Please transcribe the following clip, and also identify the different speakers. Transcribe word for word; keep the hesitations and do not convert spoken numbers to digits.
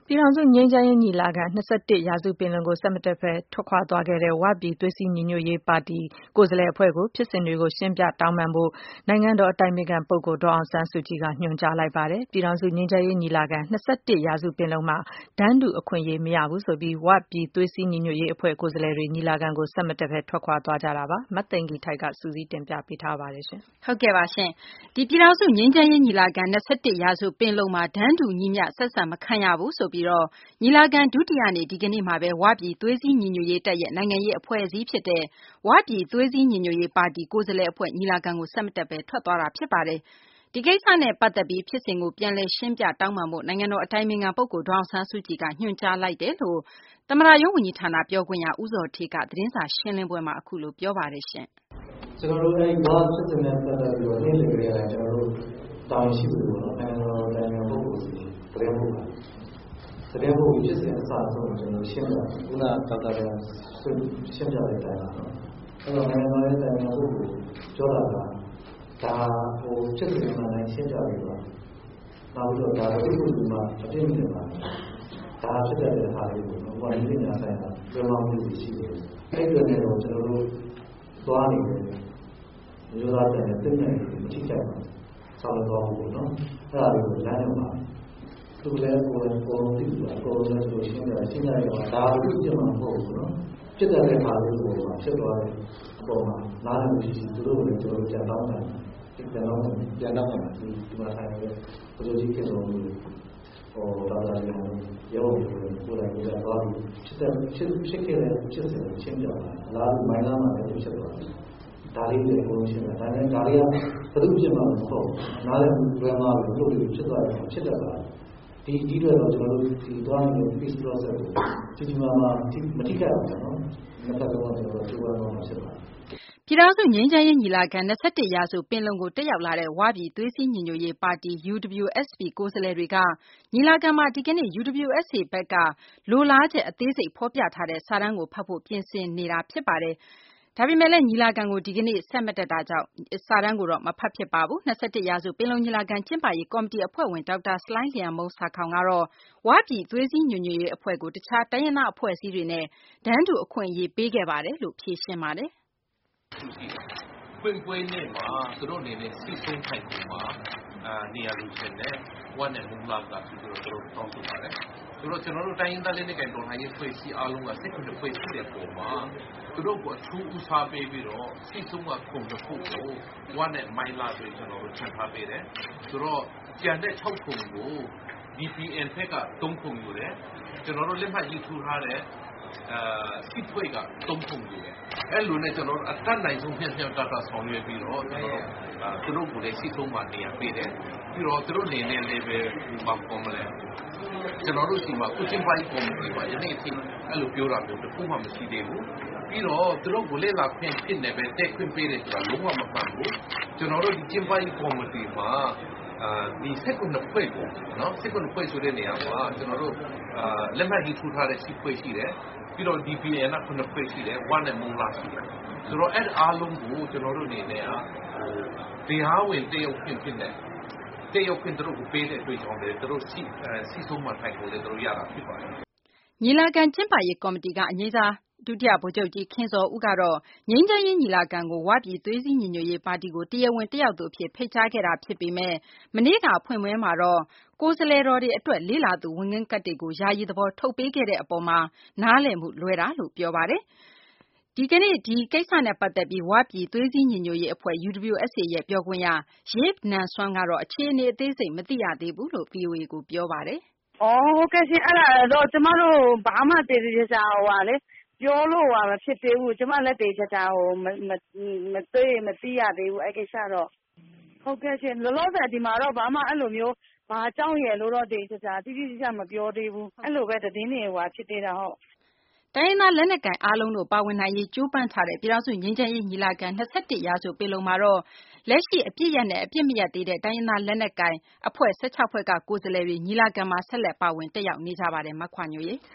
Speaker 1: ပြည်ထောင်စုငြိမ်းချမ်းရေးညီလာခံ-၂၁ရာစုပင်လုံကိုဆက်မတက်ဘဲထွက်ခွာသွားခဲ့တဲ့ဝပြည်သွေးစည်းညီညွတ်ရေးပါတီကိုယ်စားလှယ်အဖွဲ့ကိုဖြစ်စဉ်တွေကိုရှင်းပြတောင်းပန်ဖို့နိုင်ငံတော်အတိုင်ပင်ခံပုဂ္ဂိုလ်ဒေါ်အောင်ဆန်းစုကြည်ကညွှန်ကြားလိုက်ပါတယ်။ပြည်ထောင်စုငြိမ်းချမ်းရေးညီလာခံ-၂၁ရာစုပင်လုံမှာတန်းတူအခွင့်အရေးမရဘူးဆိုပြီးဝပြည်သွေးစည်းညီညွတ်ရေးအဖွဲ့ကိုယ်စားလှယ်တွေညီလာခံကိုဆက်မတက်ဘဲထွက်ခွာသွားကြတာပါ။မသိင်္ဂီထိုက်ကစုစည်းတင်ပြပေးထားပါတယ်ရှင်
Speaker 2: ။ဟုတ်ကဲ့ပါရှင်။ဒီပြည်ထောင်စုငြိမ်းချမ်းရေးညီလာခံ-၂၁ရာစုပင်လုံမှာတန်းတူညီမျှဆက်ဆံမခံရဘူးဆိုပြီးတော့ညီလာခံဒုတိယနေ့ဒီကနေ့မှာပဲဝပြည်သွေးစည်းညီညွတ်ရေးတပ်ရဲ့နိုင်ငံရေးအဖွဲ့အစည်းဖြစ်တဲ့ဝပြည်သွေးစည်းညီညွတ်ရေးပါတီကိုယ်စားလှယ်အဖွဲ့ညီလာခံကိုဆက်မတက်ဘဲထွက်သွားတာဖြစ်ပါတယ်။ဒီကိစ္စနဲ့ပတ်သက်ပြီးဖြစ်စဉ်ကိုပြန်လည်ရှင်းပြတောင်းပန်ဖို့နိုင်ငံတော်အတိုင်ပင်ခံပုဂ္ဂိုလ်ဒေါ်အောင်ဆန်းစုကြည်ကညွှန်ကြားလိုက်တယ်လို့သမ္မတရုံးဝန်ကြီးဌာနပြောခွင့်ရဦးဇော်ဌေးကသတင်းစာရှင်းလင်းပွဲမှာအခုလိုပြောပါတယ်ရှင်
Speaker 3: ။ကျွန်တော်တို့အဲဒီဘာဖြစ်စဉ်နဲ့ပတ်သက်ပြီးတော့နေ့လည်ကလေးကကျွန်တော်တို့တာဝန်ရှိသူတွေပေါ့နော်နိုင်ငံတော်အတိုင်ပင်ခံပုဂ္ဂိုလ်စီသတင်းပို့တာတကယ်လို့ဖြစ်စဉ်အစအဆုံးကျွန်တော်ရှင်းပြခုနဒေါက်တာကရှင်းပြတဲ့အတိုင်းပါနော်အဲ့တော့နိုင်ငံတော်ရဲ့တိုင်ပင်ပုဂ္ဂိုလ်ပြောတာကဒါဟိုဖြစ်စဉ်မှန်တိုင်းရှင်းပြပြီးတော့နောက်ပြီးတော့ဒါကိုဒီလိုမှအပြည့်မြင်ပါဒါဖြစ်တဲ့ဟာလေးကိုဘာလို့လဲဆိုင်တာပြောမှမှုရှိတယ်အဲ့ဒီနဲ့တော့ကျွန်တော်တို့သွားနေတယ်မျိုးသားတဲ့တဲ့နဲ့မချိကြဘူးဆောင်းတော့ဘူးနော်အဲ့ဒါကိုလမ်းရောက်ပါသူလည်းကိုယ်ကိုယ်သိတယ်ကိုယ်လည်းဆိုရှင်းတယ်ရှင်းတယ်ကဒါလူပြမှာမဟုတ်ဘူးနော်ဖြစ်တဲ့ခါလေးကိုဖြစ်သွားတယ်အပေါ်မှာနားလည်မှုရှိရှိသူတို့လည်းကျွန်တော်ပြန်တောင်းတယ်ပြန်တော့ပြန်တော့ဒီဒီမှာဆိုင်တယ်ဘယ်လိုကြီးဖြစ်လို့ဟိုဒါသာလည်းရောကိုယ်ကိုယ်လည်းသွားပြီးဖြစ်တဲ့ဖြစ်ဖြစ်ခဲ့တဲ့ဖြစ်စဉ်ကိုရှင်းပြတာလားမိုင်းလာမှလည်းဖြစ်သွားတယ်ဒါလေးတွေကိုရှင်းတာဒါနဲ့ဒါလေးကဘယ်သူဖြစ်မှာမဟုတ်နားလည်မှုလွယ်မှာလို့လို့ဖြစ်သွားတယ်ဖြစ်တတ်တာဒီဒီတော့ကျွန်တော်တို့ဒီသွားနေတဲ့ peace process ကိုကြီးကြီးမားမားမထိခိုက်ဘူးနော်။နှစ်ဖက်လုံးကကျွန်တော်တို့ပြောရမှာဖြစ်ပါတယ်
Speaker 2: ။ပြည်ထောင်စုငြိမ်းချမ်းရေးညီလာခံ-၂၁ရာစုပင်လုံကိုတက်ရောက်လာတဲ့ဝပြည်သွေးစည်းညီညွတ်ရေးပါတီ U W S P ကိုယ်စားလှယ်တွေကညီလာခံမှာဒီကနေ့ U W S P ဘက်ကလိုလားချက်အသေးစိတ်ဖော်ပြထားတဲ့စာတမ်းကိုဖတ်ဖို့ပြင်ဆင်နေတာဖြစ်ပါတယ်။ဒါပေမဲ့လည်းညီလာခံကိုဒီကနေ့ဆက်မတက်တာကြောင့်စာတမ်းကိုတော့မဖတ်ဖြစ်ပါဘူး။၂၁ရာစုပင်လုံညီလာခံကျင်းပရေးကော်မတီအဖွဲ့ဝင်ဒေါက်တာဆလိုင်းလျံမုန်းဆာခေါင်ကတော့ဝပြည်သွေးစည်းညီညွတ်ရေးအဖွဲ့ကိုတခြားတိုင်းရင်းသားအဖွဲ့အစည်းတွေနဲ့တန်းတူအခွင့်အရေးပေးခဲ့ပါတယ်လို့ဖြေရှင်းပါတယ်
Speaker 4: ။ပွင့်ပွင့်နဲ့မှာသူတို့အနေနဲ့စိတ်ဆုံးထိုင်ပုံမှာအာနေရာလူချင်းနဲ့ဝမ်းနဲ့မူလာကသူတို့တို့တောင်းဆိုပါတယ်။သူတို့ကျွန်တော်တို့တိုင်းရင်းသားလေးတွေကတော်လှန်ရေးဖွဲ့စည်းအားလုံးကစိတ်ကူးဖွဲ့စည်းတဲ့ပုံမှာသူတို့ကအထူးဦးစားပေးပြီးတော့စိတ်ဆုံးကခုံတစ်ခုကိုဝမ်းနဲ့မိုင်းလာပြီးကျွန်တော်တို့ချန်ထားပေးတယ်။ဆိုတော့ကျန်တဲ့၆ခုကို D P N ဘက်က၃ခုယူတယ်။ကျွန်တော်တို့လက်မှတ်ရေးထိုးထားတဲ့အာစစ်ဖွဲ့က၃ခုယူတယ်။အဲ့လိုနဲ့ကျွန်တော်တို့အတတ်နိုင်ဆုံးပြပြတတ်တာဆောင်ရွက်ပြီးတော့ကျွန်တော်တို့အာသူတို့ကိုလည်းစိတ်ဆုံးမှနေရာပေးတယ်။ပြီးတော့သူတို့နေနေလည်းပဲဘာပေါ်မလဲကျွန်တော်တို့ဒီမှာကိုချင်းပိုင်းကော်မတီပါယနေ့အထိအဲ့လိုပြောတာမျိုးတစ်ခုမှမရှိသေးဘူးပြီးတော့သူတို့ကိုလေ့လာခွင့်ဖြစ်နေပဲတက်ခွင့်ပေးတယ်ဆိုတာလုံးဝမမှန်ဘူးကျွန်တော်တို့ဒီချင်းပိုင်းကော်မတီမှာအာဒီစက်ကုနှစ်ဖွဲ့ကိုနော်စက်ကုနှစ်ဖွဲ့ဆိုတဲ့နေရာမှာကျွန်တော်တို့အာလက်မှတ်ရေးထိုးထားတဲ့စီဖွဲ့ရှိတယ်ပြီးတော့ D P N ကခုနှစ်ဖွဲ့ရှိတယ်oneနဲ့မုံလာရှိတယ်ဆိုတော့အဲ့အားလုံးကိုကျွန်တော်တို့အနေနဲ့ဟာဟိုတရားဝင်တရုတ်ဖြစ်ဖြစ်နေတရုတ်ခွင့်တို့ကိုပေးတဲ့အတွက်ကြောင့်လေတို့စီစီဆုံးမှထိုင်ကိုလေတို့ရတာဖြစ်ပါတယ်
Speaker 2: ညီလာခံကျင်းပရေးကော်မတီကအငြိမ်းစားဒုတိယဗိုလ်ချုပ်ကြီးခင်စောဦးကတော့ငြိမ်းချမ်းရေးညီလာခံကိုဝပြည်သွေးစည်းညီညွတ်ရေးပါတီကိုတရားဝင်တက်ရောက်သူအဖြစ်ဖိတ်ကြားခဲ့တာဖြစ်ပေမဲ့မနေ့ကအဖွင့်ပွဲမှာတော့ကိုယ်စားလှယ်တော်တွေအတွက်လေးလာသူဝင်ငင်းကတ်တွေကိုယာယီသဘောထုတ်ပေးခဲ့တဲ့အပေါ်မှာနားလည်မှုလွဲတာလို့ပြောပါတယ်။ဒီကနေ့ဒီကိစ္စနဲ့ပတ်သက်ပြီးဝပြည်သွေးစည်းညီညွတ်ရေးအဖွဲ့ U W S A ရဲ့ပြောခွင့်ရရေးနန်ဆွမ်းကတော့အခြေအနေအသေးစိတ်မသိရသေးဘူးလို့ V O A ကိုပြောပါတယ်
Speaker 5: ။အော်ဟုတ်ကဲ့ရှင်အဲ့ဒါတော့ကျမတို့ဘာမှတည်တည်ကြကြဟိုပါလေပြောလို့ဟာမဖြစ်သေးဘူးကျမလက်သေးချာချာဟိုမမမသိမသိရသေးဘူးအဲ့ကိစ္စတော့ဟုတ်ကဲ့ရှင်လောလောဆယ်ဒီမှာတော့ဘာမှအဲ့လိုမျိုးဘာအကြောင်းရယ်လို့တော့တည်ချာချာတိတိကျကျမပြောသေးဘူးအဲ့လိုပဲသတင်းတွေဟိုဖြစ်သေးတာဟုတ်
Speaker 2: တိုင်းရင်းသားလက်နက်ကိုင်အားလုံးတို့ပါဝင်နိုင်ရေးကြိုးပမ်းထားတဲ့ပြည်ထောင်စုငြိမ်းချမ်းရေးညီလာခံ၂၁ရာစုပင်လုံမှာတော့လက်ရှိအပြည့်ရနဲ့အပြည့်မရသေးတဲ့တိုင်းရင်းသားလက်နက်ကိုင်အဖွဲ့၁၆ဖွဲ့ကကိုယ်စားလှယ်တွေညီလာခံမှာဆက်လက်ပါဝင်တက်ရောက်နေကြပါတယ်မခွာညိုရေ